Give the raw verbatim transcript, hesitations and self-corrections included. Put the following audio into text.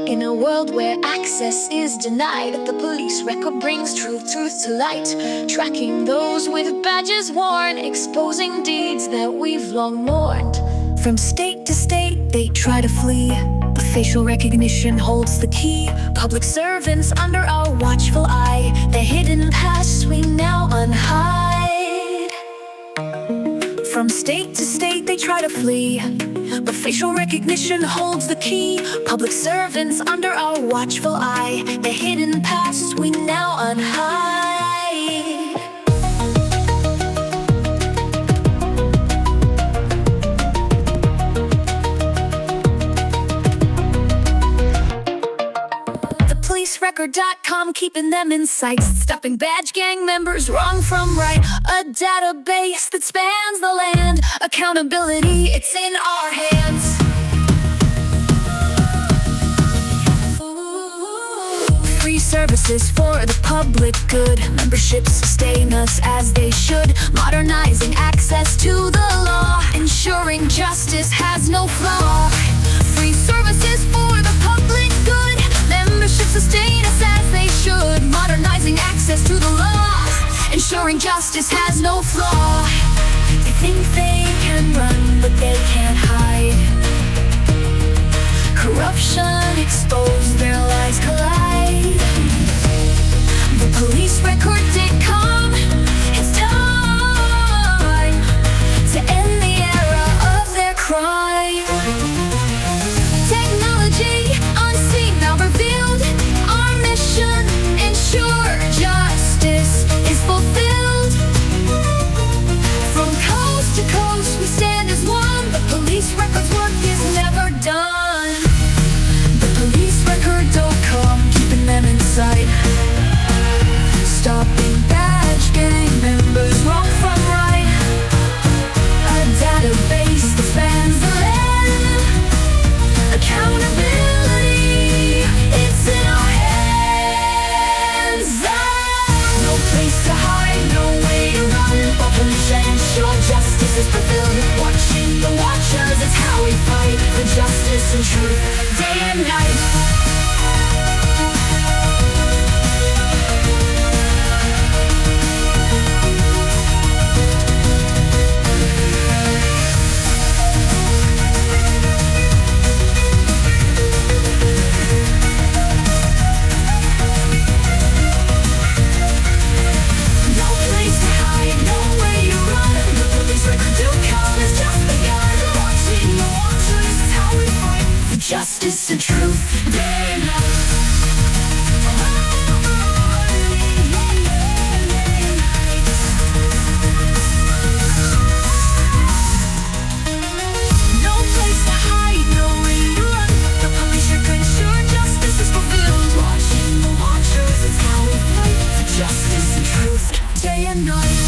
In a world where access is denied, the police record brings truth, truth to light. Tracking those with badges worn, exposing deeds that we've long mourned. From state to state, they try to flee, but facial recognition holds the key. Public servants under our watchful eye, the hidden past we now unhide. From state to state, they try to flee, but facial recognition holds the key. Public servants under our watchful eye, the hidden past we now unhide. police record dot com, keeping them in sight, stopping badge gang members wrong from right. A database that spans the land, accountability, it's in our hands. Ooh. Free services for the public good, memberships sustain us as they should. Modernizing access to the law, ensuring justice has no flaw. Free services for the public good, memberships sustain us as they should. Modernizing access to the law, ensuring justice has no flaw. They think they can run, but they can't hide. Corruption exposed, their lies collide. The police record dot com, it's time to end the era of their crime. Technology unseen now revealed, our mission ensure justice is fulfilled. From coast to coast we stand as one, the police record's work is never done. The police record dot com, keeping them in sight, stopping badge gang members wrong from right. A database that spans the land, accountability, it's in our hands. No place to hide, no way to run, but police ensure justice is fulfilled. Watching the watchers, it's how we fight for justice and truth, day and night. Justice and truth, day and night. No place to hide, no way to run, the police are gonna ensure justice is fulfilled. Watching the watchers, it's how we fight for justice and truth, day and night.